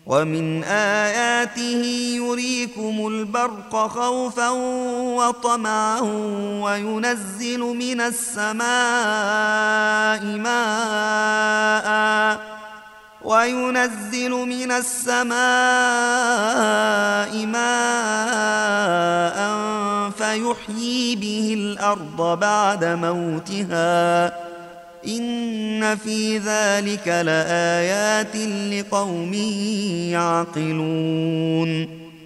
ومن آياته يريكم البرق خوفا وطمعا وينزل من السماء ماء فيحيي به الأرض بعد موتها إن في ذلك لآيات لقوم يعقلون